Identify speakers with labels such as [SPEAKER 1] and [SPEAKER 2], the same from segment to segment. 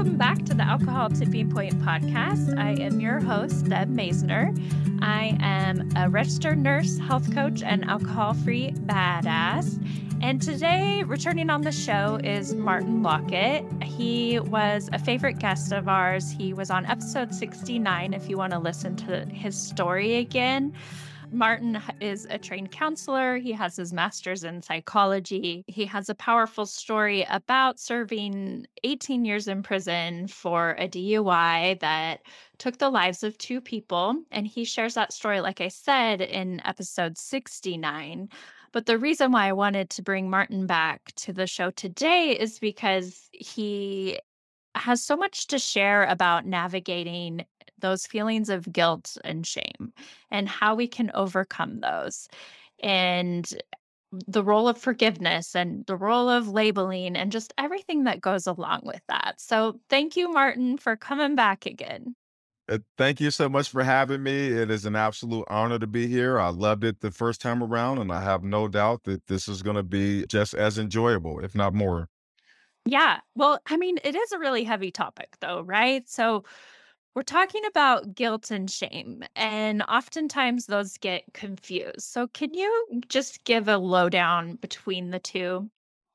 [SPEAKER 1] Welcome back to the Alcohol Tipping Point podcast. I am your host, Deb Masner. I am a registered nurse, health coach, and alcohol-free badass. And today, returning on the show is Martin Lockett. He was a favorite guest of ours. He was on episode 69, if you want to listen to his story again. Martin is a trained counselor. He has his master's in psychology. He has a powerful story about serving 18 years in prison for a DUI that took the lives of two people. And he shares that story, like I said, in episode 69. But the reason why I wanted to bring Martin back to the show today is because he has so much to share about navigating those feelings of guilt and shame and how we can overcome those, and the role of forgiveness and the role of labeling and just everything that goes along with that. So thank you, Martin, for coming back again.
[SPEAKER 2] Thank you so much for having me. It is an absolute honor to be here. I loved it the first time around, and I have no doubt that this is going to be just as enjoyable, if not more.
[SPEAKER 1] Yeah. Well, I mean, it is a really heavy topic, though, right? So we're talking about guilt and shame, and oftentimes those get confused. So, can you just give a lowdown between the two?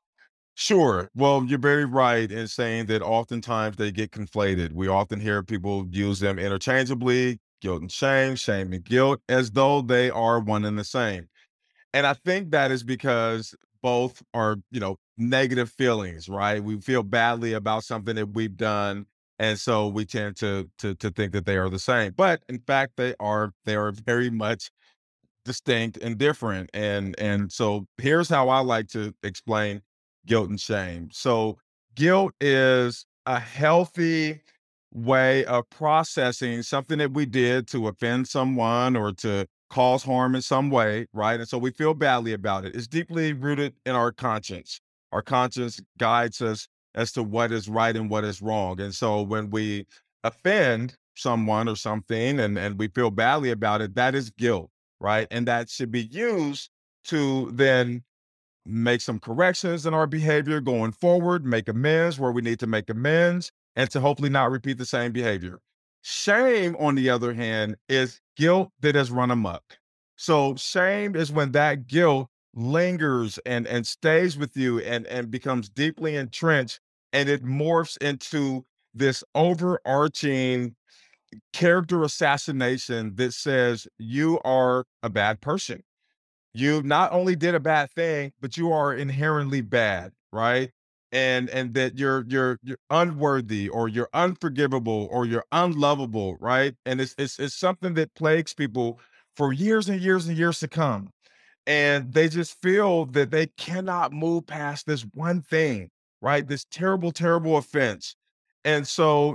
[SPEAKER 2] Sure. Well, you're very right in saying that oftentimes they get conflated. We often hear people use them interchangeably, guilt and shame and guilt, as though they are one and the same. And I think that is because both are, negative feelings, right? We feel badly about something that we've done. And so we tend to think that they are the same. But in fact, they are very much distinct and different. And so here's how I like to explain guilt and shame. So guilt is a healthy way of processing something that we did to offend someone or to cause harm in some way, right? And so we feel badly about it. It's deeply rooted in our conscience. Our conscience guides us as to what is right and what is wrong. And so when we offend someone or something and we feel badly about it, that is guilt, right? And that should be used to then make some corrections in our behavior going forward, make amends where we need to make amends, and to hopefully not repeat the same behavior. Shame, on the other hand, is guilt that has run amok. So shame is when that guilt lingers and stays with you and becomes deeply entrenched, and it morphs into this overarching character assassination that says you are a bad person. You not only did a bad thing, but you are inherently bad, right? And that you're unworthy or you're unforgivable or you're unlovable, right? And it's something that plagues people for years and years and years to come. And they just feel that they cannot move past this one thing, right? This terrible, terrible offense. And so,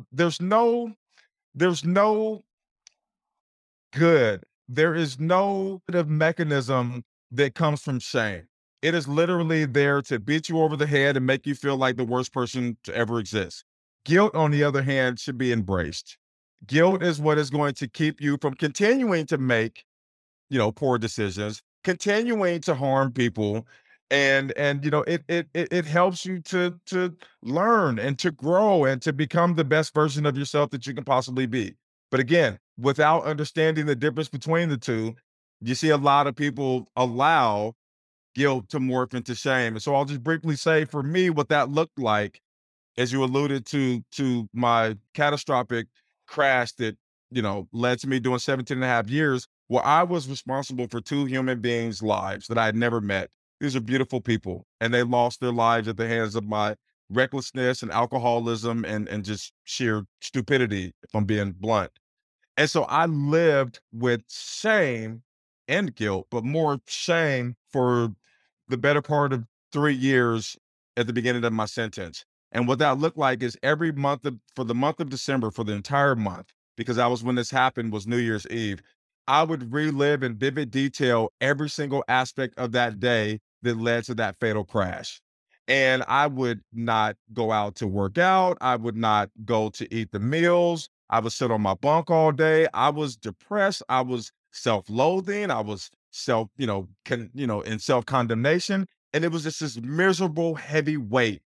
[SPEAKER 2] there's no good. There is no kind of mechanism that comes from shame. It is literally there to beat you over the head and make you feel like the worst person to ever exist. Guilt, on the other hand, should be embraced. Guilt is what is going to keep you from continuing to make, poor decisions, continuing to harm people. And it helps you to learn and to grow and to become the best version of yourself that you can possibly be. But again, without understanding the difference between the two, you see a lot of people allow guilt to morph into shame. And so I'll just briefly say for me what that looked like, as you alluded to my catastrophic crash that, led to me doing 17 and a half years. Well, I was responsible for two human beings' lives that I had never met. These are beautiful people, and they lost their lives at the hands of my recklessness and alcoholism and just sheer stupidity, if I'm being blunt. And so I lived with shame and guilt, but more shame for the better part of 3 years at the beginning of my sentence. And what that looked like is every month for the month of December, for the entire month, because that was when this happened, was New Year's Eve, I would relive in vivid detail every single aspect of that day that led to that fatal crash. And I would not go out to work out. I would not go to eat the meals. I would sit on my bunk all day. I was depressed. I was self-loathing. I was in self-condemnation. And it was just this miserable, heavy weight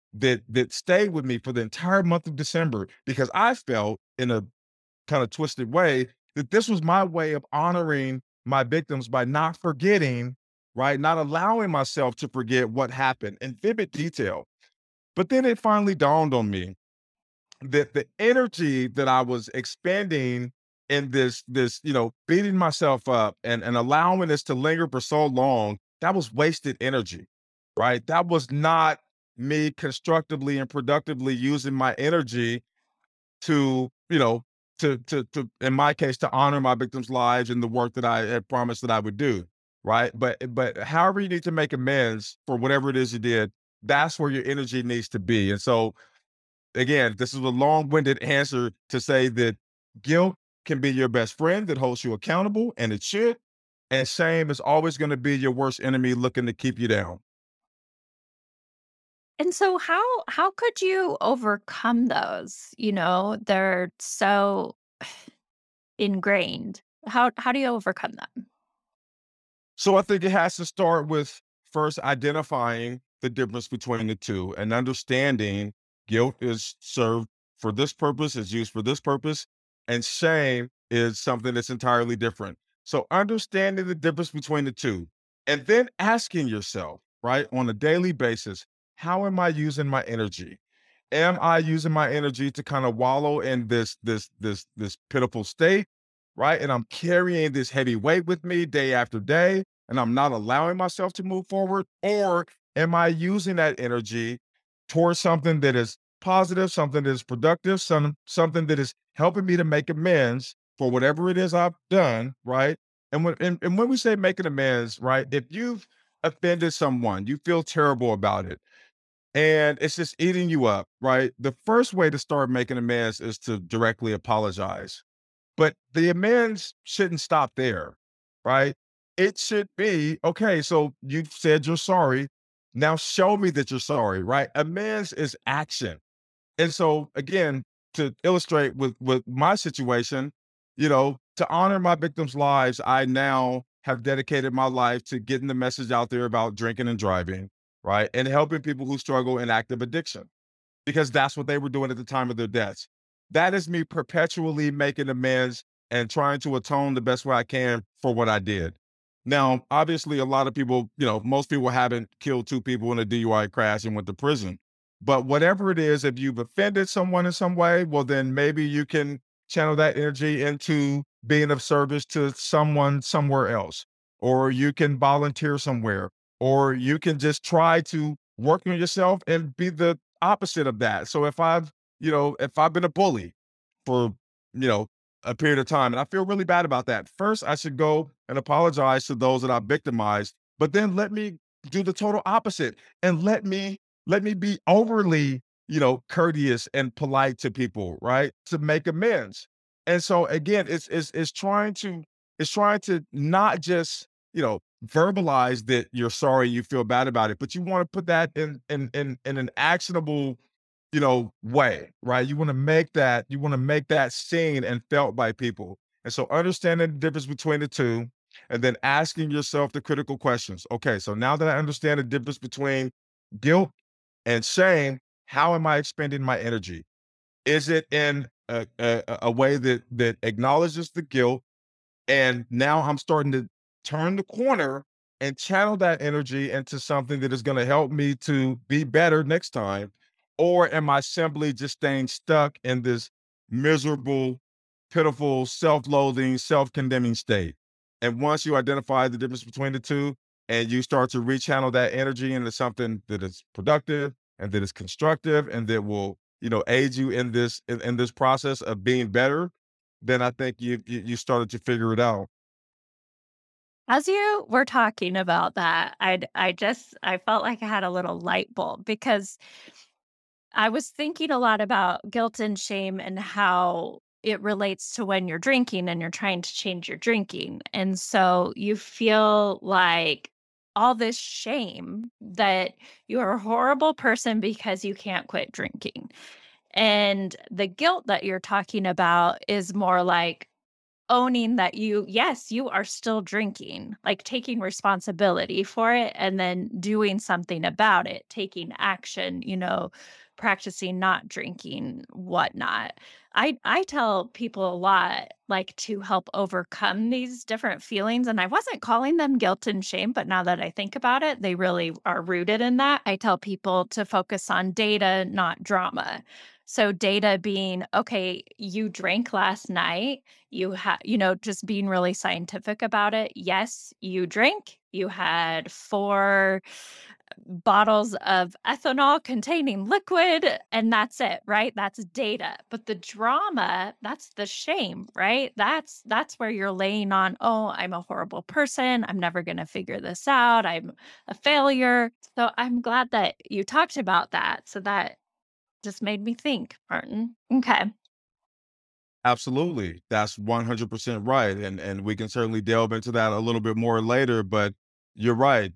[SPEAKER 2] that stayed with me for the entire month of December because I felt in a kind of twisted way that this was my way of honoring my victims by not forgetting, right? Not allowing myself to forget what happened in vivid detail. But then it finally dawned on me that the energy that I was expending in this, beating myself up and allowing this to linger for so long, that was wasted energy, right? That was not me constructively and productively using my energy to, to in my case, to honor my victims' lives and the work that I had promised that I would do, right? But however you need to make amends for whatever it is you did, that's where your energy needs to be. And so again, this is a long-winded answer to say that guilt can be your best friend that holds you accountable, and it should. And shame is always going to be your worst enemy looking to keep you down.
[SPEAKER 1] And so how could you overcome those? They're so ingrained. How do you overcome them?
[SPEAKER 2] So I think it has to start with first identifying the difference between the two and understanding guilt is served for this purpose, is used for this purpose, and shame is something that's entirely different. So understanding the difference between the two and then asking yourself, right, on a daily basis, how am I using my energy? Am I using my energy to kind of wallow in this pitiful state, right? And I'm carrying this heavy weight with me day after day, and I'm not allowing myself to move forward? Or am I using that energy towards something that is positive, something that is productive, something that is helping me to make amends for whatever it is I've done, right? And when we say making amends, right? If you've offended someone, you feel terrible about it and it's just eating you up, right? The first way to start making amends is to directly apologize. But the amends shouldn't stop there, right? It should be, okay, so you said you're sorry. Now show me that you're sorry, right? Amends is action. And so again, to illustrate with my situation, to honor my victims' lives, I now have dedicated my life to getting the message out there about drinking and driving, right? And helping people who struggle in active addiction because that's what they were doing at the time of their deaths. That is me perpetually making amends and trying to atone the best way I can for what I did. Now, obviously, a lot of people, most people haven't killed two people in a DUI crash and went to prison. But whatever it is, if you've offended someone in some way, well, then maybe you can channel that energy into being of service to someone somewhere else, or you can volunteer somewhere, or you can just try to work on yourself and be the opposite of that. So if I've been a bully for, you know, a period of time and I feel really bad about that, first I should go and apologize to those that I victimized, but then let me do the total opposite and let me be overly, courteous and polite to people, right? To make amends. And so again, it's trying to not just, verbalize that you're sorry, you feel bad about it, but you want to put that in an actionable, way, right? You want to make that seen and felt by people. And so understanding the difference between the two and then asking yourself the critical questions. Okay, so now that I understand the difference between guilt and shame, how am I expending my energy? Is it in a way that acknowledges the guilt and now I'm starting to turn the corner and channel that energy into something that is going to help me to be better next time? Or am I simply just staying stuck in this miserable, pitiful, self loathing, self condemning state? And once you identify the difference between the two and you start to rechannel that energy into something that is productive and that is constructive and that will, aid you in this process of being better, then I think you started to figure it out.
[SPEAKER 1] As you were talking about that, I felt like I had a little light bulb because I was thinking a lot about guilt and shame and how it relates to when you're drinking and you're trying to change your drinking. And so you feel like all this shame that you're a horrible person because you can't quit drinking. And the guilt that you're talking about is more like, owning that yes, you are still drinking, like taking responsibility for it and then doing something about it, taking action, practicing not drinking, whatnot. I tell people a lot, like, to help overcome these different feelings. And I wasn't calling them guilt and shame, but now that I think about it, they really are rooted in that. I tell people to focus on data, not drama. So data being, okay, you drank last night. You had, just being really scientific about it. Yes, you drank. You had 4 bottles of ethanol containing liquid, and that's it, right? That's data. But the drama, that's the shame, right? That's where you're laying on, oh, I'm a horrible person. I'm never going to figure this out. I'm a failure. So I'm glad that you talked about that. So that just made me think, Martin. Okay.
[SPEAKER 2] Absolutely. That's 100% right. And we can certainly delve into that a little bit more later, but you're right.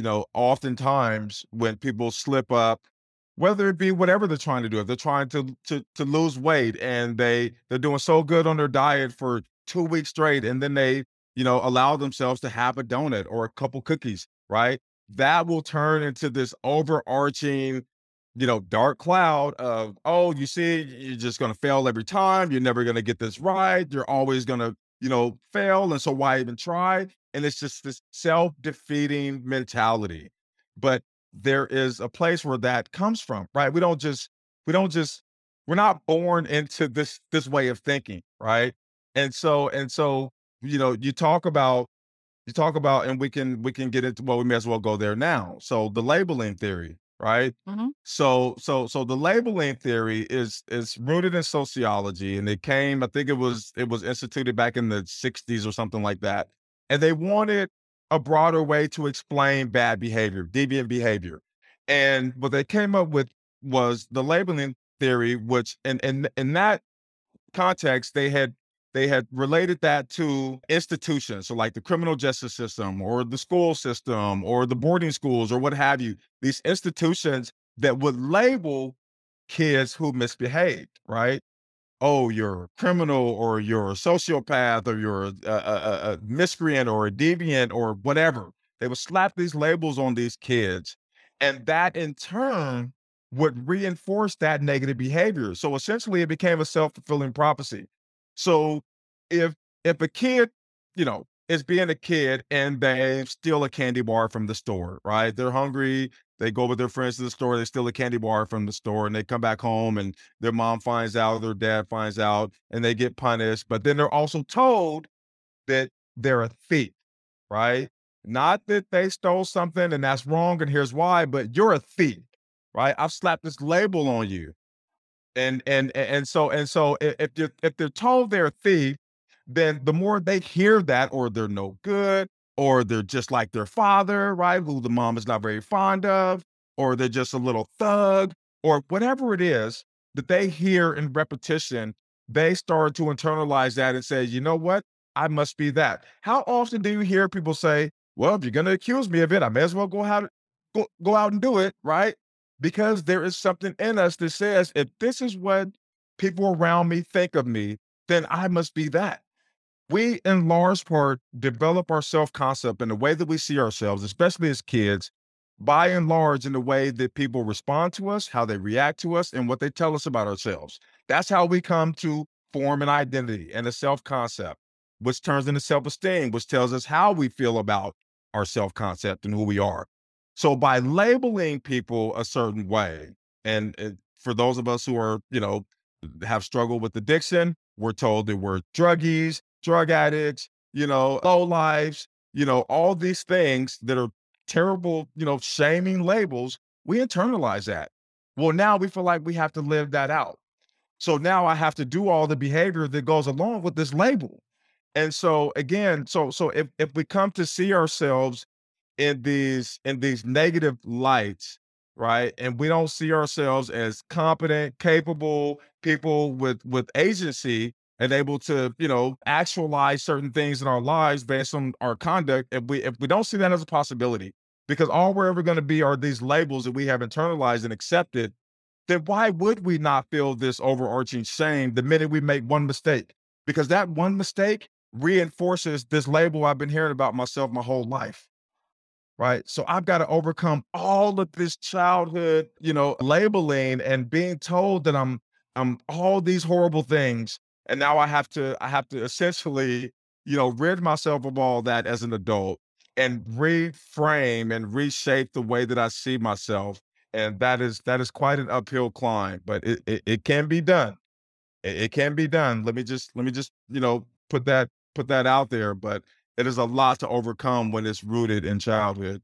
[SPEAKER 2] Oftentimes when people slip up, whether it be whatever they're trying to do, if they're trying to lose weight and they're doing so good on their diet for 2 weeks straight, and then they, allow themselves to have a donut or a couple cookies, right? That will turn into this overarching dark cloud of, oh, you see, you're just going to fail every time. You're never going to get this right. You're always going to, fail. And so why even try? And it's just this self-defeating mentality. But there is a place where that comes from, right? We don't just, we're not born into this way of thinking, right? And so, you talk about, and we can get into, well, we may as well go there now. So the labeling theory, right?
[SPEAKER 1] Mhm.
[SPEAKER 2] So the labeling theory is rooted in sociology, and I think it was instituted back in the 60s or something like that. And they wanted a broader way to explain bad behavior, deviant behavior. And what they came up with was the labeling theory, which in that context, they had related that to institutions, so like the criminal justice system or the school system or the boarding schools or what have you. These institutions that would label kids who misbehaved, right? Oh, you're a criminal or you're a sociopath or you're a miscreant or a deviant or whatever. They would slap these labels on these kids. And that in turn would reinforce that negative behavior. So essentially it became a self-fulfilling prophecy. So if if a kid, is being a kid and they steal a candy bar from the store, right? They're hungry, they go with their friends to the store, they steal a candy bar from the store, and they come back home and their mom finds out, their dad finds out, and they get punished. But then they're also told that they're a thief, right? Not that they stole something and that's wrong and here's why, but you're a thief, right? I've slapped this label on you. And so if they're told they're a thief, then the more they hear that, or they're no good, or they're just like their father, right, who the mom is not very fond of, or they're just a little thug, or whatever it is that they hear in repetition, they start to internalize that and say, you know what, I must be that. How often do you hear people say, well, if you're going to accuse me of it, I may as well go out and do it, right? Because there is something in us that says, if this is what people around me think of me, then I must be that. We, in large part, develop our self concept in the way that we see ourselves, especially as kids, by and large, in the way that people respond to us, how they react to us, and what they tell us about ourselves. That's how we come to form an identity and a self concept, which turns into self esteem, which tells us how we feel about our self concept and who we are. So, by labeling people a certain way, and for those of us who are, have struggled with addiction, we're told that we're druggies, drug addicts, low lives, all these things that are terrible, shaming labels. We internalize that. Well, now we feel like we have to live that out. So now I have to do all the behavior that goes along with this label. And so again, so if we come to see ourselves in these negative lights, right? And we don't see ourselves as competent, capable people with agency and able to, actualize certain things in our lives based on our conduct. If we don't see that as a possibility, because all we're ever going to be are these labels that we have internalized and accepted, then why would we not feel this overarching shame the minute we make one mistake? Because that one mistake reinforces this label I've been hearing about myself my whole life. Right. So I've got to overcome all of this childhood, labeling and being told that I'm all these horrible things. And now I have to essentially, rid myself of all that as an adult and reframe and reshape the way that I see myself. And that is quite an uphill climb, but it can be done. It can be done. Let me just, put that out there. But it is a lot to overcome when it's rooted in childhood.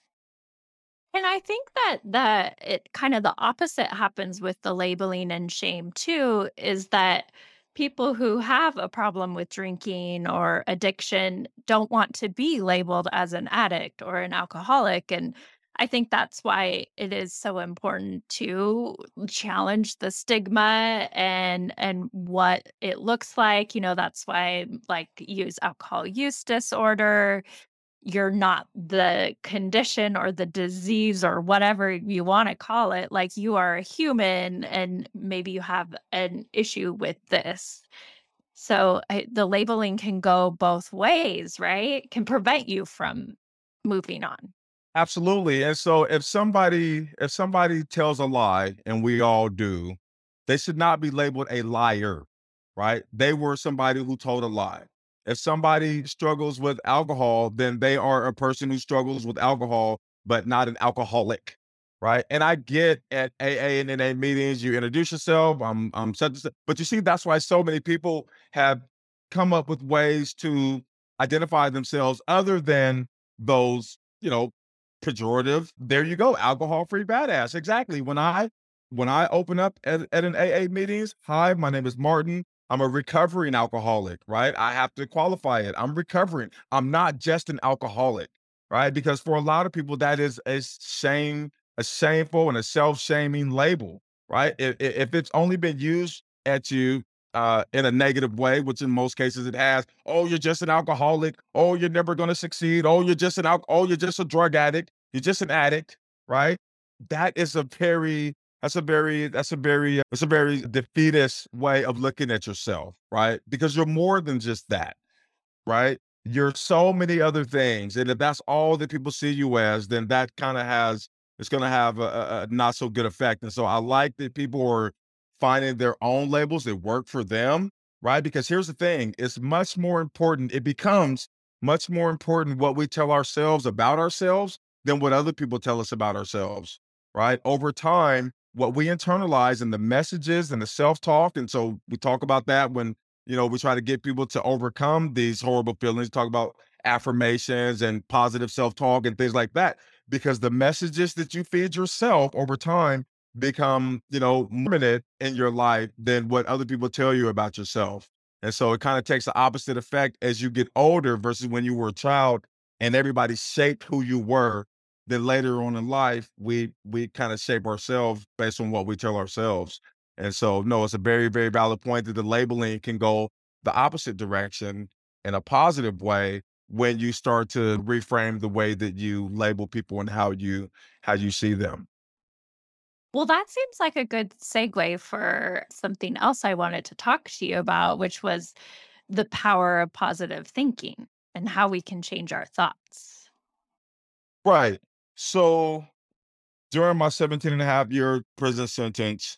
[SPEAKER 1] And I think that it kind of the opposite happens with the labeling and shame too, is that people who have a problem with drinking or addiction don't want to be labeled as an addict or an alcoholic. And I think that's why it is so important to challenge the stigma and what it looks like. That's why like use alcohol use disorder, you're not the condition or the disease or whatever you wanna call it, like, you are a human and maybe you have an issue with this. So, the labeling can go both ways, right? Can prevent you from moving on.
[SPEAKER 2] Absolutely. And so if somebody tells a lie, and we all do, they should not be labeled a liar, right? They were somebody who told a lie. If somebody struggles with alcohol, then they are a person who struggles with alcohol, but not an alcoholic, right? And I get at AA and NA meetings, you introduce yourself, I'm such and such. But you see, that's why so many people have come up with ways to identify themselves other than those, pejorative. There you go, alcohol-free badass. Exactly. When I open up at an AA meetings, "Hi, my name is Martin. I'm a recovering alcoholic," right? I have to qualify it. I'm recovering. I'm not just an alcoholic, right? Because for a lot of people, that is a shameful and a self-shaming label, right? If it's only been used at you in a negative way, which in most cases it has. "Oh, you're just an alcoholic. Oh, you're never going to succeed. Oh, you're just a drug addict. You're just an addict," right? That is that's a very defeatist way of looking at yourself, right? Because you're more than just that, right? You're so many other things. And if that's all that people see you as, then that kind of it's going to have a not so good effect. And so I like that people are finding their own labels that work for them, right? Because here's the thing, it becomes much more important what we tell ourselves about ourselves than what other people tell us about ourselves, right? Over time, what we internalize and the messages and the self talk. And so we talk about that when we try to get people to overcome these horrible feelings, talk about affirmations and positive self-talk and things like that, because the messages that you feed yourself over time become, more permanent in your life than what other people tell you about yourself. And so it kind of takes the opposite effect as you get older versus when you were a child and everybody shaped who you were. Then later on in life, we kind of shape ourselves based on what we tell ourselves. And so, no, it's a very, very valid point that the labeling can go the opposite direction in a positive way when you start to reframe the way that you label people and how you see them.
[SPEAKER 1] Well, that seems like a good segue for something else I wanted to talk to you about, which was the power of positive thinking and how we can change our thoughts.
[SPEAKER 2] Right. So during my 17 and a half year prison sentence,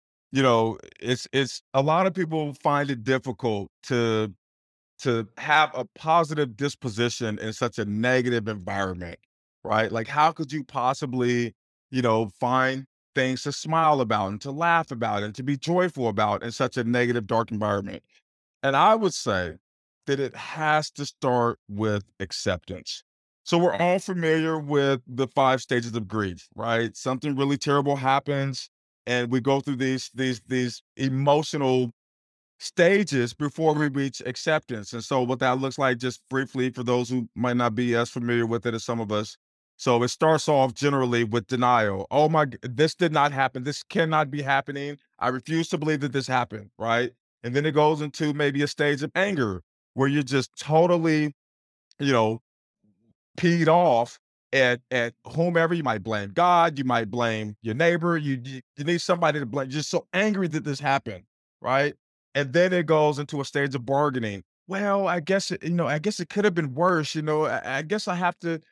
[SPEAKER 2] it's a lot of people find it difficult to have a positive disposition in such a negative environment, right? Like, how could you possibly, find things to smile about and to laugh about and to be joyful about in such a negative, dark environment? And I would say that it has to start with acceptance. So we're all familiar with the five stages of grief, right? Something really terrible happens, and we go through these emotional stages before we reach acceptance. And so what that looks like, just briefly for those who might not be as familiar with it as some of us. So it starts off generally with denial. Oh this did not happen. This cannot be happening. I refuse to believe that this happened, right? And then it goes into maybe a stage of anger where you're just totally, you know, peed off at whomever. You might blame God, you might blame your neighbor, you need somebody to blame. You're just so angry that this happened, right? And then it goes into a stage of bargaining well, I guess it could have been worse. I guess I have to,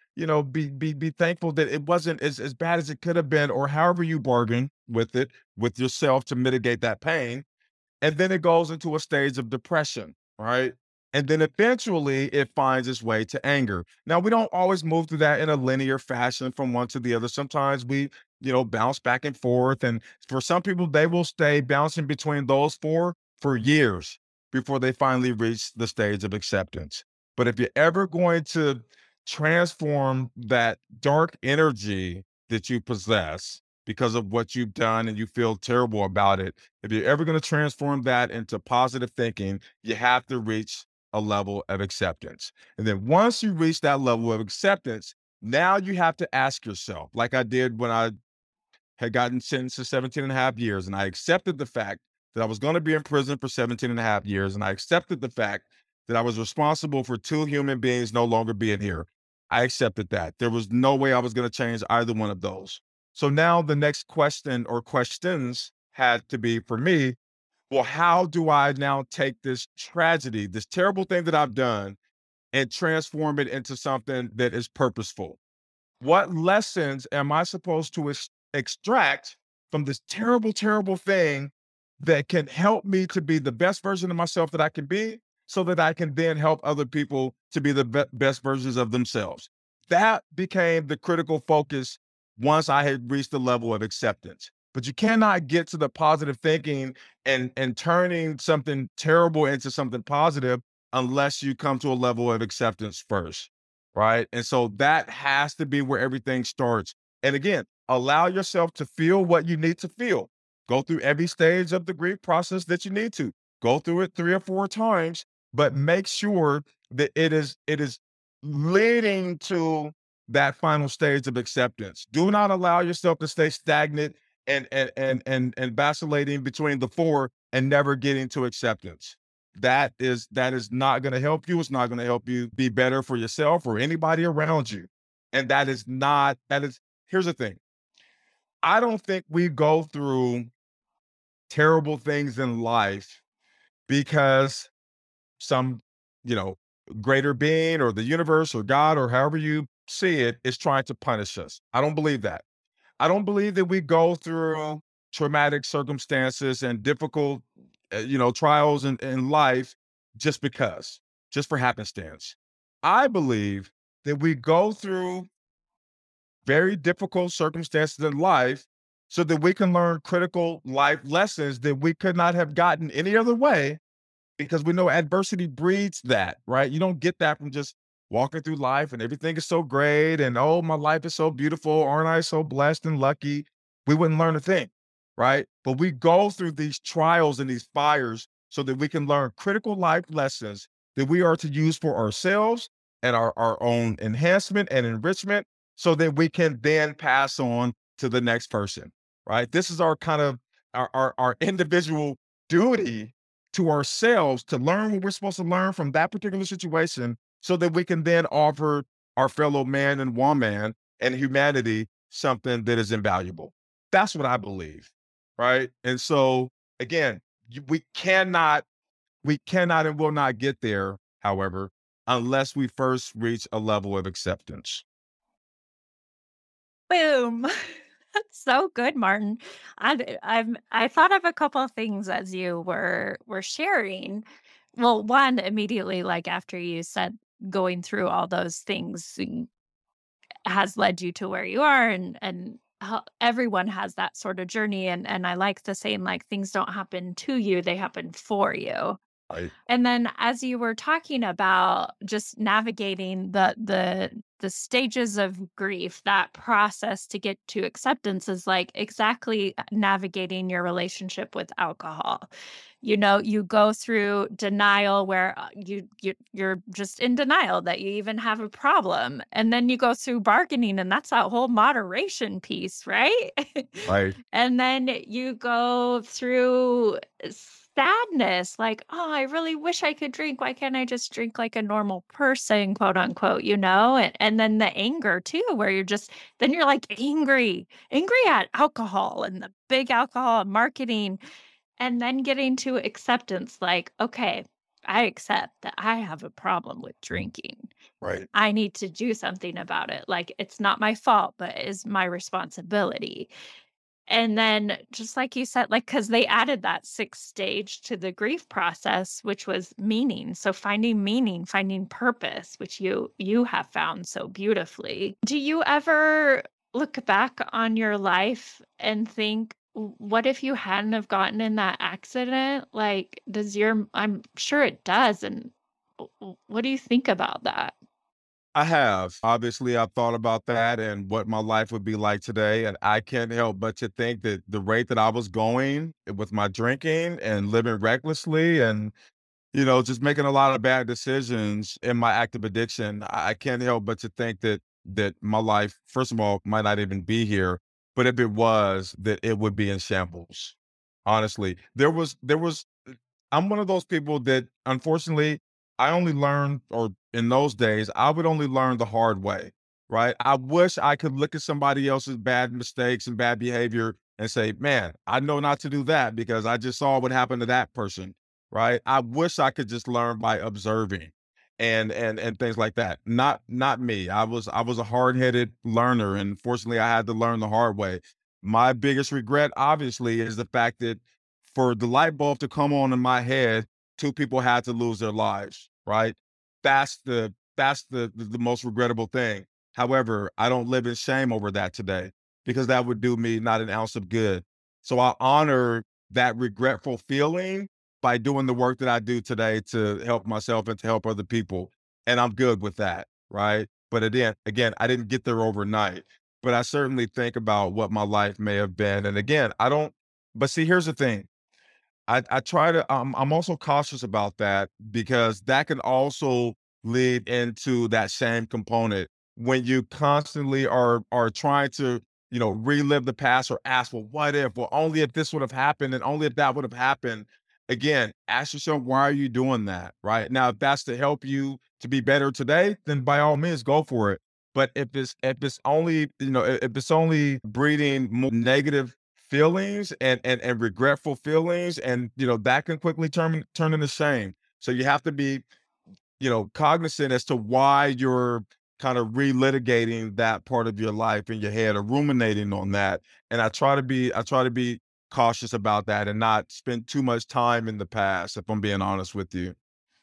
[SPEAKER 2] be thankful that it wasn't as bad as it could have been, or however you bargain with it, with yourself to mitigate that pain. And then it goes into a stage of depression, right? And then eventually it finds its way to anger. Now, we don't always move through that in a linear fashion from one to the other. Sometimes we, bounce back and forth. And for some people, they will stay bouncing between those four for years before they finally reach the stage of acceptance. But if you're ever going to transform that dark energy that you possess because of what you've done and you feel terrible about it, if you're ever going to transform that into positive thinking, you have to reach a level of acceptance. And then once you reach that level of acceptance, now you have to ask yourself, like I did when I had gotten sentenced to 17 and a half years, and I accepted the fact that I was going to be in prison for 17 and a half years, and I accepted the fact that I was responsible for two human beings no longer being here. I accepted that. There was no way I was going to change either one of those. So now the next question or questions had to be for me, well, how do I now take this tragedy, this terrible thing that I've done, and transform it into something that is purposeful? What lessons am I supposed to extract from this terrible, terrible thing that can help me to be the best version of myself that I can be so that I can then help other people to be the best versions of themselves? That became the critical focus once I had reached the level of acceptance. But you cannot get to the positive thinking and turning something terrible into something positive unless you come to a level of acceptance first. Right. And so that has to be where everything starts. And again, allow yourself to feel what you need to feel. Go through every stage of the grief process that you need to. Go through it 3 or 4 times, but make sure that it is leading to that final stage of acceptance. Do not allow yourself to stay stagnant and vacillating between the four and never getting to acceptance. That is not going to help you. It's not going to help you be better for yourself or anybody around you. And that is here's the thing. I don't think we go through terrible things in life because some, you know, greater being or the universe or God or however you see it is trying to punish us. I don't believe that. I don't believe that we go through traumatic circumstances and difficult, trials in life just because, just for happenstance. I believe that we go through very difficult circumstances in life so that we can learn critical life lessons that we could not have gotten any other way because we know adversity breeds that, right? You don't get that from just walking through life and everything is so great and oh, my life is so beautiful. Aren't I so blessed and lucky? We wouldn't learn a thing, right? But we go through these trials and these fires so that we can learn critical life lessons that we are to use for ourselves and our own enhancement and enrichment so that we can then pass on to the next person, right? This is our kind of our individual duty to ourselves to learn what we're supposed to learn from that particular situation so that we can then offer our fellow man and woman and humanity something that is invaluable. That's what I believe. Right. And so again, we cannot and will not get there, however, unless we first reach a level of acceptance.
[SPEAKER 1] Boom. That's so good, Martin. I thought of a couple of things as you were sharing. Well, one immediately, like after you said going through all those things has led you to where you are, and how everyone has that sort of journey, and I like the saying, like, things don't happen to you, they happen for you.
[SPEAKER 2] Right.
[SPEAKER 1] And then as you were talking about just navigating the stages of grief, that process to get to acceptance is like exactly navigating your relationship with alcohol. You know, you go through denial where you're just in denial that you even have a problem. And then you go through bargaining and that's that whole moderation piece, right?
[SPEAKER 2] Right.
[SPEAKER 1] And then you go through sadness, like, "Oh, I really wish I could drink. Why can't I just drink like a normal person, quote unquote," you know? And then the anger too, where you're just then you're like angry at alcohol and the big alcohol marketing, and then getting to acceptance, like, okay. I accept that I have a problem with drinking.
[SPEAKER 2] Right.
[SPEAKER 1] I need to do something about it. Like, it's not my fault, but it is my responsibility. And then just like you said, like, because they added that 6th stage to the grief process, which was meaning. So finding meaning, finding purpose, which you have found so beautifully. Do you ever look back on your life and think, What if you hadn't have gotten in that accident?" Like, does your I'm sure it does, and what do you think about that?
[SPEAKER 2] I have. Obviously, I've thought about that and what my life would be like today. And I can't help but to think that the rate that I was going with my drinking and living recklessly and, just making a lot of bad decisions in my active addiction, I can't help but to think that my life, first of all, might not even be here. But if it was, that it would be in shambles. Honestly. I'm one of those people that unfortunately I only learned, or in those days, I would only learn the hard way, right? I wish I could look at somebody else's bad mistakes and bad behavior and say, man, I know not to do that because I just saw what happened to that person, right? I wish I could just learn by observing and things like that. Not me. I was a hard-headed learner, and fortunately I had to learn the hard way. My biggest regret, obviously, is the fact that for the light bulb to come on in my head, two people had to lose their lives, right? That's the most regrettable thing. However, I don't live in shame over that today because that would do me not an ounce of good. So I honor that regretful feeling by doing the work that I do today to help myself and to help other people. And I'm good with that, right? But again, I didn't get there overnight, but I certainly think about what my life may have been. And again, I don't, but see, here's the thing. I try to I'm also cautious about that because that can also lead into that shame component when you constantly are trying to, relive the past or ask, well, what if? Well, only if this would have happened and only if that would have happened. Again, ask yourself, why are you doing that? Right. Now, if that's to help you to be better today, then by all means go for it. But if it's only, if it's only breeding more negative feelings and regretful feelings, and that can quickly turn into shame. So you have to be, cognizant as to why you're kind of relitigating that part of your life in your head or ruminating on that. And I try to be cautious about that and not spend too much time in the past, if I'm being honest with you.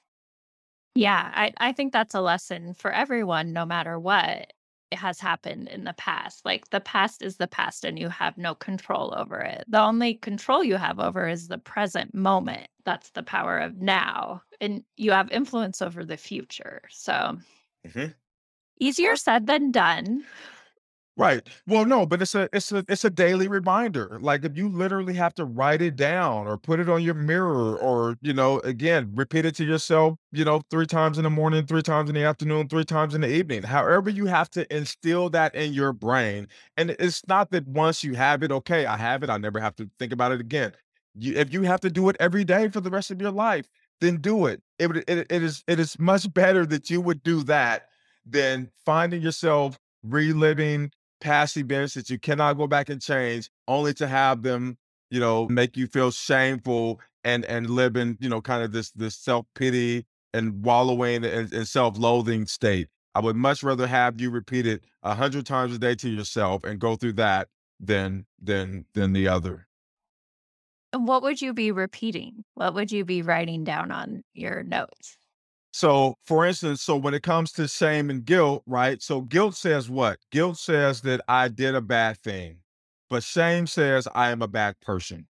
[SPEAKER 1] Yeah, I think that's a lesson for everyone no matter what has happened in the past. Like, the past is the past and you have no control over it. The only control you have over is the present moment. That's the power of now, and you have influence over the future. So,
[SPEAKER 2] Mhm.
[SPEAKER 1] easier said than done.
[SPEAKER 2] Right. Well, no, but it's a daily reminder. Like if you literally have to write it down or put it on your mirror or, again, repeat it to yourself, 3 times in the morning, 3 times in the afternoon, 3 times in the evening. However, you have to instill that in your brain. And it's not that once you have it, okay, I have it, I never have to think about it again. If you have to do it every day for the rest of your life, then do it. It is much better that you would do that than finding yourself reliving past events that you cannot go back and change, only to have them, make you feel shameful and live in, kind of this self-pity and wallowing in self-loathing state. I would much rather have you repeat it 100 times a day to yourself and go through that than the other.
[SPEAKER 1] And what would you be repeating? What would you be writing down on your notes?
[SPEAKER 2] So, for instance, so when it comes to shame and guilt, right? So guilt says what? Guilt says that I did a bad thing, but shame says I am a bad person.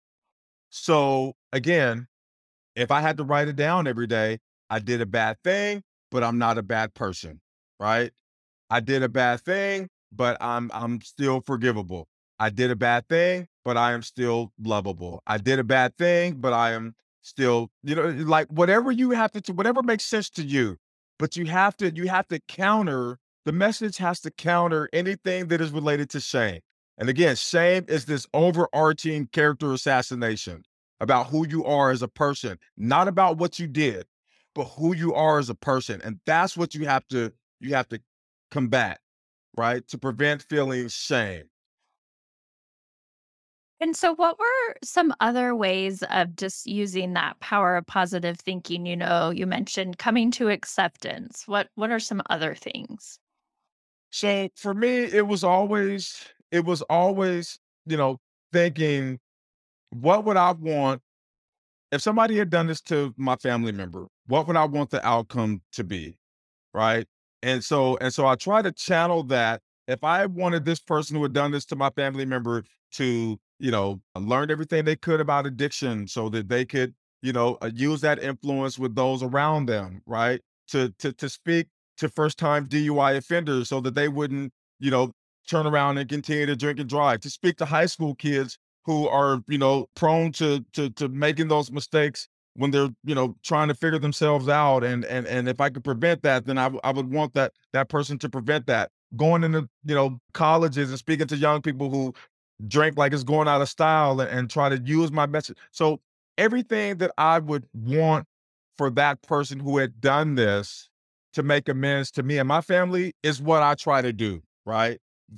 [SPEAKER 2] So again, if I had to write it down every day, I did a bad thing, but I'm not a bad person, right? I did a bad thing, but I'm still forgivable. I did a bad thing, but I am still lovable. I did a bad thing, but I am still, like whatever you have to, whatever makes sense to you. But you have to counter, the message has to counter anything that is related to shame. And again, shame is this overarching character assassination about who you are as a person, not about what you did, but who you are as a person. And that's what you have to combat, right? To prevent feeling shame.
[SPEAKER 1] And so what were some other ways of just using that power of positive thinking? You mentioned coming to acceptance. What are some other things?
[SPEAKER 2] So for me, it was always, you know, thinking, what would I want if somebody had done this to my family member? What would I want the outcome to be? Right. And so I try to channel that. If I wanted this person who had done this to my family member to, learn everything they could about addiction so that they could, use that influence with those around them, right? To speak to first time DUI offenders so that they wouldn't, you know, turn around and continue to drink and drive, to speak to high school kids who are, prone to making those mistakes when they're, trying to figure themselves out. And if I could prevent that, then I would want that person to prevent that. Going into, colleges and speaking to young people who drink like it's going out of style, and try to use my message. So everything that I would want for that person who had done this to make amends to me and my family is what I try to do, right?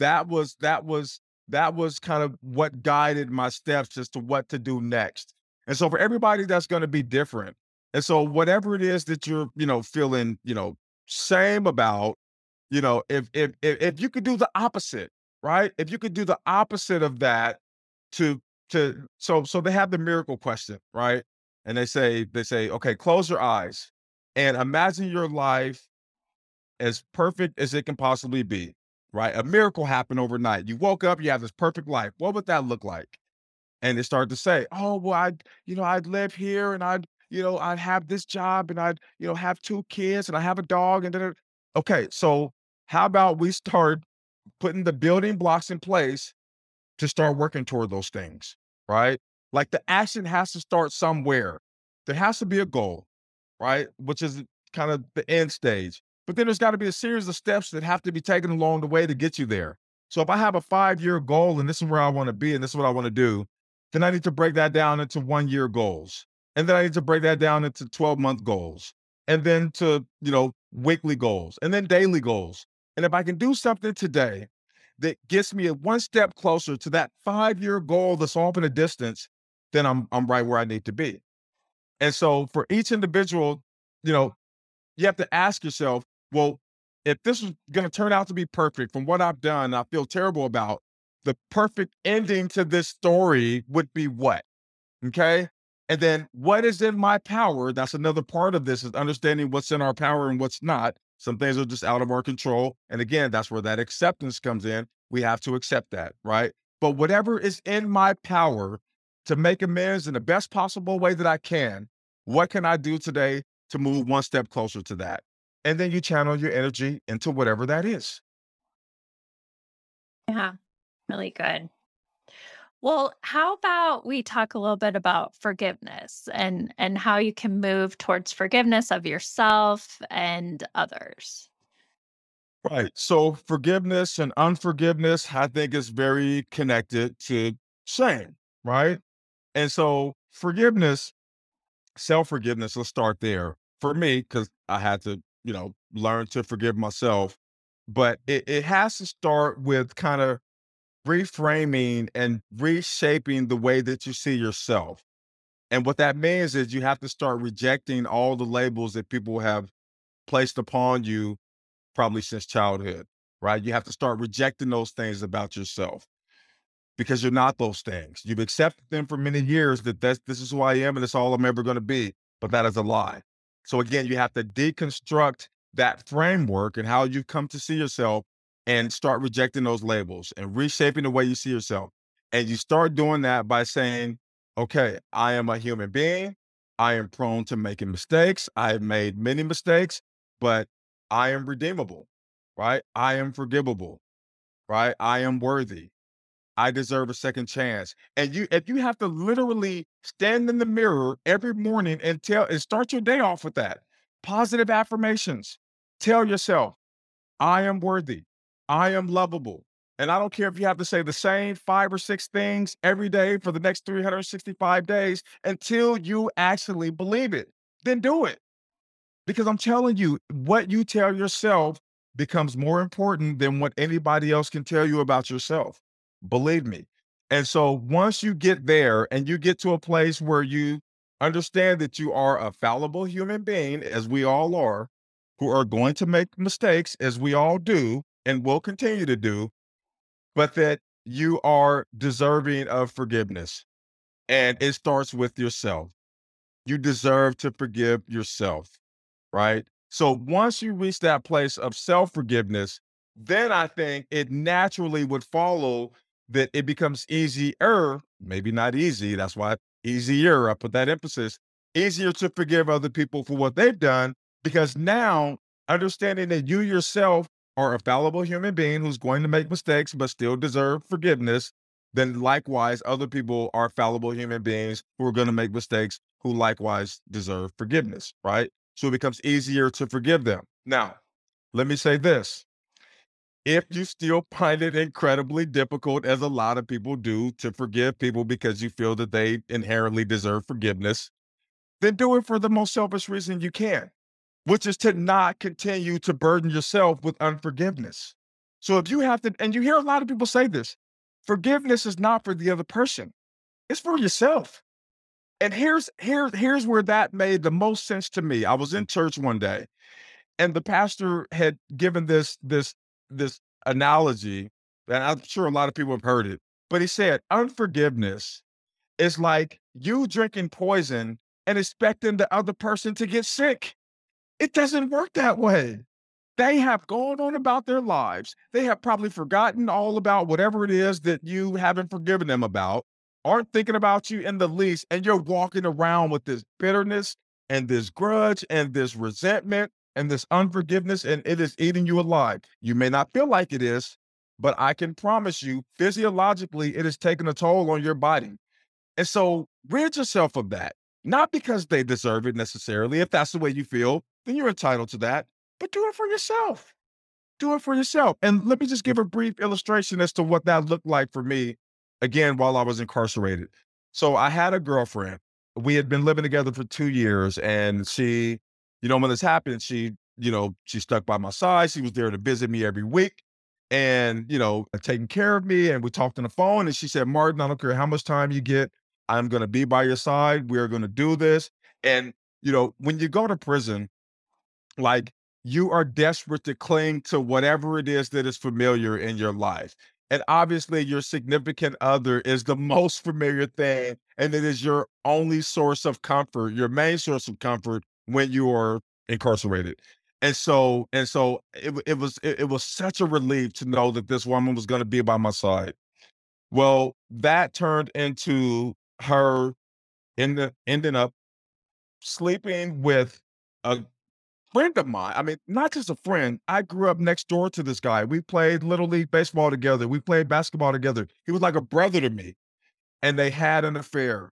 [SPEAKER 2] That was kind of what guided my steps as to what to do next. And so for everybody, that's going to be different. And so whatever it is that you're, feeling, shame about, if you could do the opposite, right? If you could do the opposite of that to so they have the miracle question, right? And they say, okay, close your eyes and imagine your life as perfect as it can possibly be, right? A miracle happened overnight. You woke up, you have this perfect life. What would that look like? And they start to say, "Oh, well, I'd live here and I'd have this job and I'd, have 2 kids and I have a dog and da." Okay, so how about we start putting the building blocks in place to start working toward those things, right? Like the action has to start somewhere. There has to be a goal, right? Which is kind of the end stage. But then there's got to be a series of steps that have to be taken along the way to get you there. So if I have a 5-year goal and this is where I want to be and this is what I want to do, then I need to break that down into 1-year goals. And then I need to break that down into 12-month goals. And then to, weekly goals and then daily goals. And if I can do something today that gets me one step closer to that 5-year goal that's off in the distance, then I'm right where I need to be. And so for each individual, you know, you have to ask yourself, well, if this is going to turn out to be perfect from what I've done, I feel terrible about, the perfect ending to this story would be what? Okay. And then what is in my power? That's another part of this, is understanding what's in our power and what's not. Some things are just out of our control. And again, that's where that acceptance comes in. We have to accept that, right? But whatever is in my power to make amends in the best possible way that I can, what can I do today to move one step closer to that? And then you channel your energy into whatever that is.
[SPEAKER 1] Yeah, really good. Well, how about we talk a little bit about forgiveness and how you can move towards forgiveness of yourself and others?
[SPEAKER 2] Right. So forgiveness and unforgiveness, I think, is very connected to shame, right? And so forgiveness, self-forgiveness, let's start there. For me, because I had to, learn to forgive myself. But it has to start with kind of reframing and reshaping the way that you see yourself. And what that means is you have to start rejecting all the labels that people have placed upon you probably since childhood, right? You have to start rejecting those things about yourself because you're not those things. You've accepted them for many years that this is who I am and it's all I'm ever going to be, but that is a lie. So again, you have to deconstruct that framework and how you come to see yourself and start rejecting those labels and reshaping the way you see yourself. And you start doing that by saying, okay, I am a human being. I am prone to making mistakes. I have made many mistakes, but I am redeemable, right? I am forgivable, right? I am worthy. I deserve a second chance. And if you have to literally stand in the mirror every morning and start your day off with that. Positive affirmations. Tell yourself, I am worthy. I am lovable. And I don't care if you have to say the same 5 or 6 things every day for the next 365 days until you actually believe it. Then do it. Because I'm telling you, what you tell yourself becomes more important than what anybody else can tell you about yourself. Believe me. And so once you get there and you get to a place where you understand that you are a fallible human being, as we all are, who are going to make mistakes, as we all do, and will continue to do, but that you are deserving of forgiveness. And it starts with yourself. You deserve to forgive yourself, right? So once you reach that place of self forgiveness, then I think it naturally would follow that it becomes easier, maybe not easy. That's why easier, I put that emphasis, easier to forgive other people for what they've done, because now understanding that you yourself are a fallible human being who's going to make mistakes but still deserve forgiveness, then likewise, other people are fallible human beings who are going to make mistakes who likewise deserve forgiveness, right? So it becomes easier to forgive them. Now, let me say this. If you still find it incredibly difficult, as a lot of people do, to forgive people because you feel that they inherently deserve forgiveness, then do it for the most selfish reason you can, which is to not continue to burden yourself with unforgiveness. So if you have to, and you hear a lot of people say this, forgiveness is not for the other person, it's for yourself. And here's where that made the most sense to me. I was in church one day, and the pastor had given this analogy, and I'm sure a lot of people have heard it. But he said, unforgiveness is like you drinking poison and expecting the other person to get sick. It doesn't work that way. They have gone on about their lives. They have probably forgotten all about whatever it is that you haven't forgiven them about, aren't thinking about you in the least, and you're walking around with this bitterness and this grudge and this resentment and this unforgiveness, and it is eating you alive. You may not feel like it is, but I can promise you, physiologically, it is taking a toll on your body. And so rid yourself of that, not because they deserve it necessarily. If that's the way you feel, then you're entitled to that, but do it for yourself. Do it for yourself. And let me just give a brief illustration as to what that looked like for me, again, while I was incarcerated. So I had a girlfriend. We had been living together for 2 years, and she, when this happened, she stuck by my side. She was there to visit me every week and, taking care of me. And we talked on the phone, and she said, Martin, I don't care how much time you get. I'm going to be by your side. We are going to do this. And, when you go to prison, like, you are desperate to cling to whatever it is that is familiar in your life. And obviously, your significant other is the most familiar thing, and it is your only source of comfort, your main source of comfort when you are incarcerated. And so it was such a relief to know that this woman was going to be by my side. Well, that turned into her ending up sleeping with a friend of mine. I mean, not just a friend. I grew up next door to this guy. We played Little League baseball together. We played basketball together. He was like a brother to me, and they had an affair.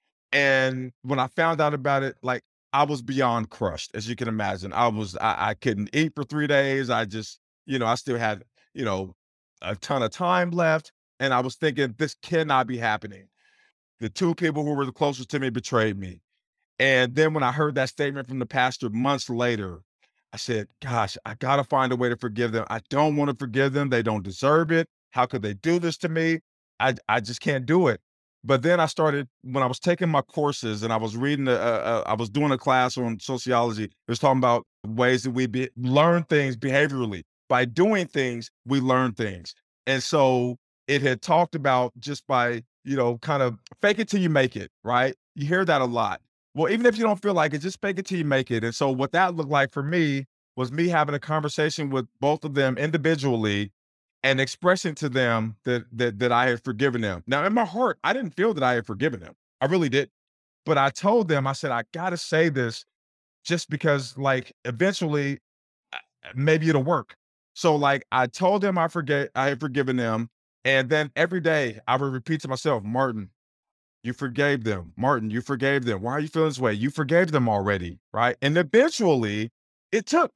[SPEAKER 2] And when I found out about it, like, I was beyond crushed, as you can imagine. I couldn't eat for 3 days. I just, I still had, you know, a ton of time left. And I was thinking, this cannot be happening. The two people who were the closest to me betrayed me. And then when I heard that statement from the pastor months later, I said, gosh, I got to find a way to forgive them. I don't want to forgive them. They don't deserve it. How could they do this to me? I just can't do it. But then I started, when I was taking my courses and I was reading, I was doing a class on sociology. It was talking about ways that learn things behaviorally. By doing things, we learn things. And so it had talked about just by, kind of fake it till you make it, right? You hear that a lot. Well, even if you don't feel like it, just fake it till you make it. And so what that looked like for me was me having a conversation with both of them individually and expressing to them that I had forgiven them. Now, in my heart, I didn't feel that I had forgiven them. I really did. But I told them, I said, I gotta say this just because, like, eventually, maybe it'll work. So, like, I told them I had forgiven them, and then every day I would repeat to myself, Martin, you forgave them. Martin, you forgave them. Why are you feeling this way? You forgave them already, right? And eventually, it took.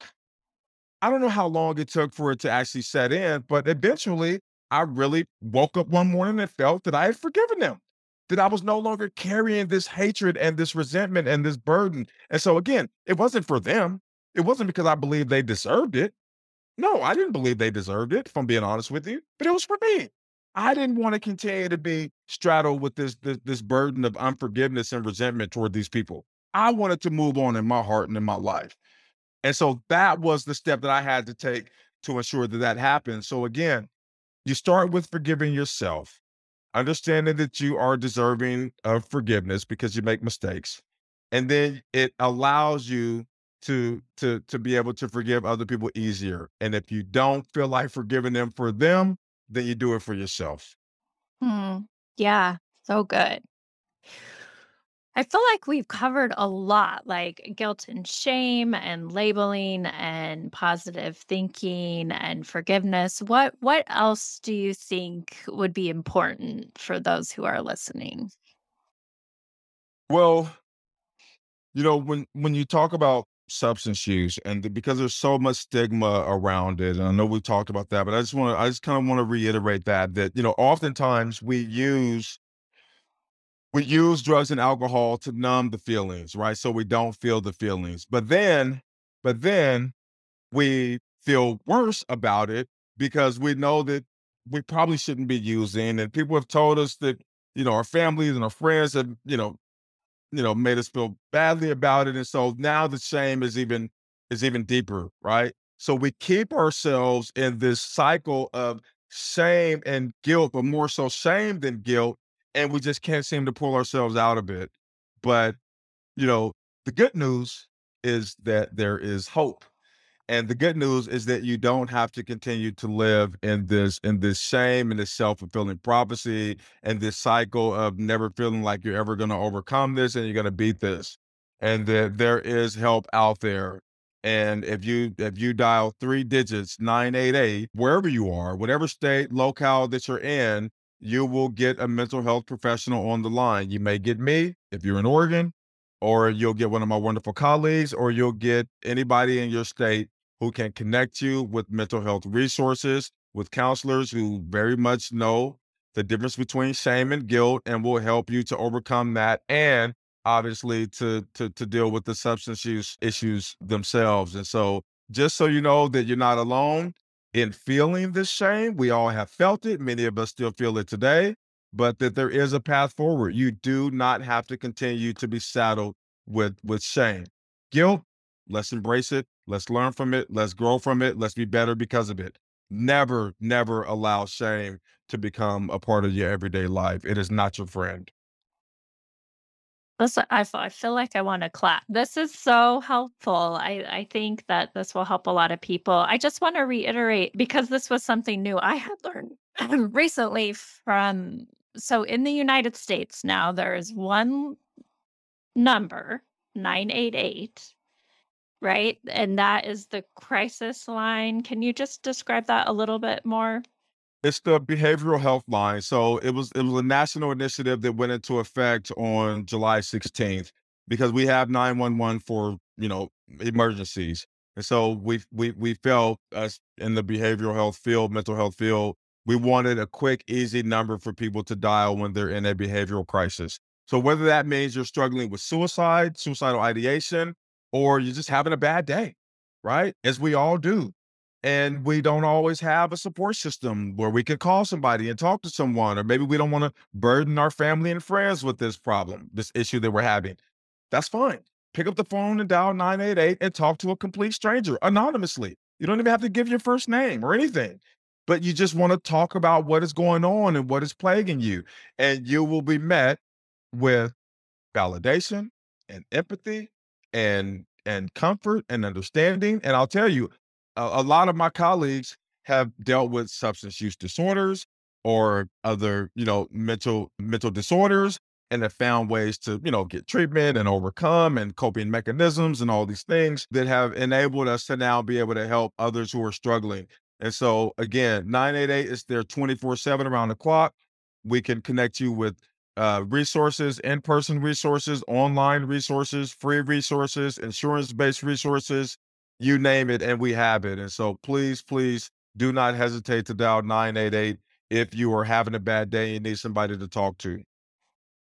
[SPEAKER 2] I don't know how long it took for it to actually set in, but eventually I really woke up one morning and felt that I had forgiven them, that I was no longer carrying this hatred and this resentment and this burden. And so again, it wasn't for them. It wasn't because I believed they deserved it. No, I didn't believe they deserved it, if I'm being honest with you, but it was for me. I didn't want to continue to be straddled with this burden of unforgiveness and resentment toward these people. I wanted to move on in my heart and in my life. And so that was the step that I had to take to ensure that that happened. So again, you start with forgiving yourself, understanding that you are deserving of forgiveness because you make mistakes. And then it allows you to be able to forgive other people easier. And if you don't feel like forgiving them for them, then you do it for yourself.
[SPEAKER 1] Hmm. Yeah, so good. I feel like we've covered a lot, like guilt and shame and labeling and positive thinking and forgiveness. What else do you think would be important for those who are listening?
[SPEAKER 2] Well, when you talk about substance use because there's so much stigma around it, and I know we talked about that, but I just kind of want to reiterate that oftentimes we use drugs and alcohol to numb the feelings, right? So we don't feel the feelings. But then we feel worse about it because we know that we probably shouldn't be using. And people have told us that, our families and our friends have, made us feel badly about it. And so now the shame is even deeper, right? So we keep ourselves in this cycle of shame and guilt, but more so shame than guilt, and we just can't seem to pull ourselves out of it. But you know, the good news is that there is hope. And the good news is that you don't have to continue to live in this shame and this self-fulfilling prophecy and this cycle of never feeling like you're ever going to overcome this and you're going to beat this. And that there is help out there. And if you dial 3 digits 988 wherever you are, whatever state locale that you're in, you will get a mental health professional on the line. You may get me if you're in Oregon, or you'll get one of my wonderful colleagues, or you'll get anybody in your state who can connect you with mental health resources, with counselors who very much know the difference between shame and guilt and will help you to overcome that and obviously to deal with the substance use issues themselves. And so just so you know that you're not alone in feeling this shame, we all have felt it. Many of us still feel it today, but that there is a path forward. You do not have to continue to be saddled with shame. Guilt, let's embrace it. Let's learn from it. Let's grow from it. Let's be better because of it. Never, never allow shame to become a part of your everyday life. It is not your friend.
[SPEAKER 1] Listen, I feel like I wanna clap. This is so helpful. I think that this will help a lot of people. I just wanna reiterate because this was something new I had learned recently from so in the United States now, there is one number, 988, right? And that is the crisis line. Can you just describe that a little bit more?
[SPEAKER 2] It's the behavioral health line. So it was a national initiative that went into effect on July 16th because we have 911 for, emergencies. And so we felt us in the behavioral health field, mental health field, we wanted a quick, easy number for people to dial when they're in a behavioral crisis. So whether that means you're struggling with suicide, suicidal ideation, or you're just having a bad day, right? As we all do, and we don't always have a support system where we could call somebody and talk to someone, or maybe we don't want to burden our family and friends with this problem, this issue that we're having. That's fine. Pick up the phone and dial 988 and talk to a complete stranger anonymously. You don't even have to give your first name or anything, but you just want to talk about what is going on and what is plaguing you. And you will be met with validation and empathy and comfort and understanding. And I'll tell you, a lot of my colleagues have dealt with substance use disorders or other, mental disorders and have found ways to, get treatment and overcome and coping mechanisms and all these things that have enabled us to now be able to help others who are struggling. And so again, 988 is there 24/7 around the clock. We can connect you with resources, in-person resources, online resources, free resources, insurance-based resources, you name it, and we have it. And so please, please do not hesitate to dial 988 if you are having a bad day and need somebody to talk to.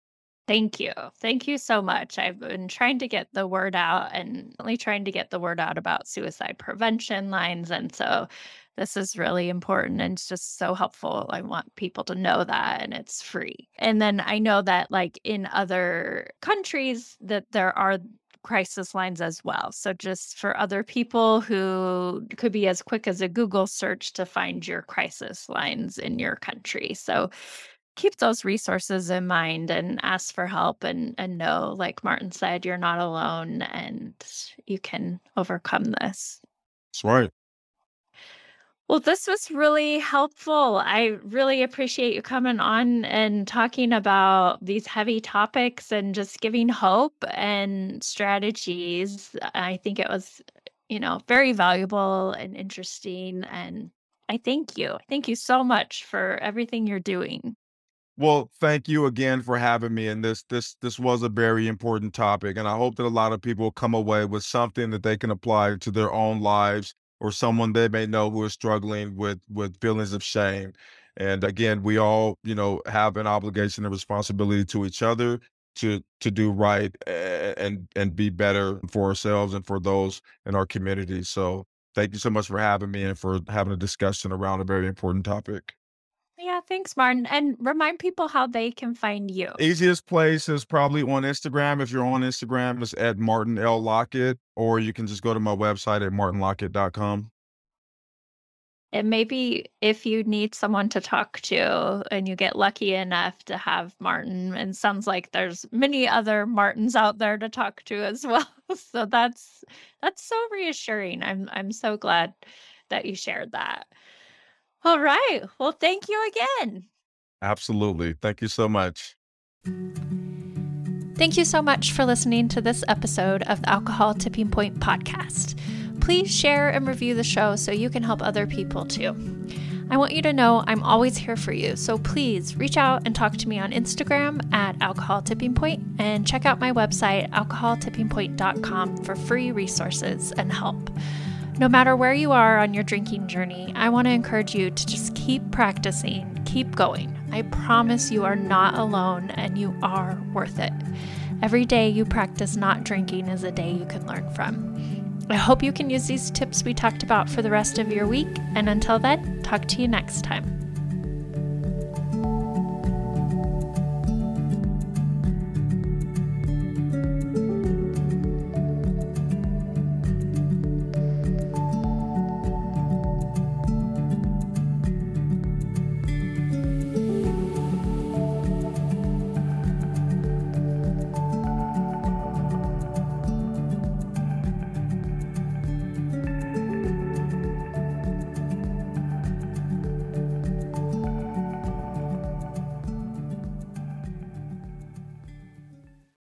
[SPEAKER 1] Thank you. Thank you so much. I've been trying to get the word out and really trying to get the word out about suicide prevention lines. And so this is really important and it's just so helpful. I want people to know that and it's free. And then I know that like in other countries that there are crisis lines as well. So just for other people who could be as quick as a Google search to find your crisis lines in your country. So keep those resources in mind and ask for help and know, like Martin said, you're not alone and you can overcome this.
[SPEAKER 2] That's right.
[SPEAKER 1] Well, this was really helpful. I really appreciate you coming on and talking about these heavy topics and just giving hope and strategies. I think it was, very valuable and interesting. And I thank you. Thank you so much for everything you're doing.
[SPEAKER 2] Well, thank you again for having me. And this was a very important topic, and I hope that a lot of people come away with something that they can apply to their own lives or someone they may know who is struggling with feelings of shame. And again, we all, have an obligation and responsibility to each other to do right and be better for ourselves and for those in our community. So, thank you so much for having me and for having a discussion around a very important topic.
[SPEAKER 1] Yeah, thanks, Martin. And remind people how they can find you.
[SPEAKER 2] Easiest place is probably on Instagram. If you're on Instagram, it's at Martin L. Lockett, or you can just go to my website at martinlockett.com.
[SPEAKER 1] And maybe if you need someone to talk to and you get lucky enough to have Martin, and sounds like there's many other Martins out there to talk to as well. So that's so reassuring. I'm so glad that you shared that. All right. Well, thank you again.
[SPEAKER 2] Absolutely. Thank you so much.
[SPEAKER 1] Thank you so much for listening to this episode of the Alcohol Tipping Point podcast. Please share and review the show so you can help other people too. I want you to know I'm always here for you, so please reach out and talk to me on Instagram at Alcohol Tipping Point and check out my website, alcoholtippingpoint.com, for free resources and help. No matter where you are on your drinking journey, I want to encourage you to just keep practicing, keep going. I promise you are not alone and you are worth it. Every day you practice not drinking is a day you can learn from. I hope you can use these tips we talked about for the rest of your week, and until then, talk to you next time.